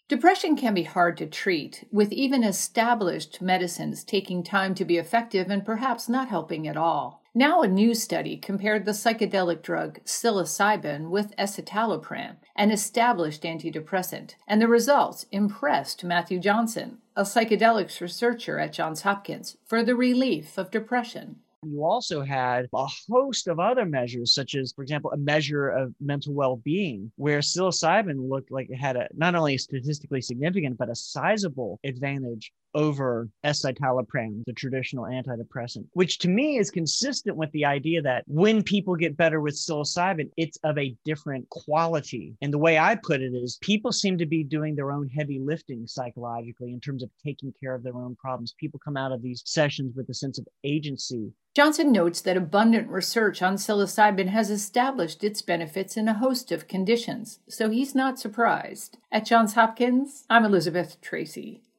Depression can be hard to treat, with even established medicines taking time to be effective and perhaps not helping at all. Now, a new study compared the psychedelic drug psilocybin with escitalopram, an established antidepressant, and the results impressed Matthew Johnson, a psychedelics researcher at Johns Hopkins, for the relief of depression. You also had a host of other measures, such as, for example, a measure of mental well-being, where psilocybin looked like it had not only statistically significant, but a sizable advantage over escitalopram, the traditional antidepressant, which to me is consistent with the idea that when people get better with psilocybin, it's of a different quality. And the way I put it is people seem to be doing their own heavy lifting psychologically in terms of taking care of their own problems. People come out of these sessions with a sense of agency. Johnson notes that abundant research on psilocybin has established its benefits in a host of conditions, so he's not surprised. At Johns Hopkins, I'm Elizabeth Tracy.